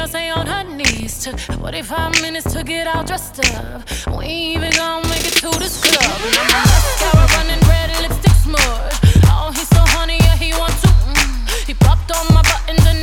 must stay on her knees. Took 45 minutes to get all dressed up. We ain't even gonna make it to this club. And I'm a mascara running, red lipstick smudge. Oh, he's so honey, yeah, he wants to. He popped on my buttons and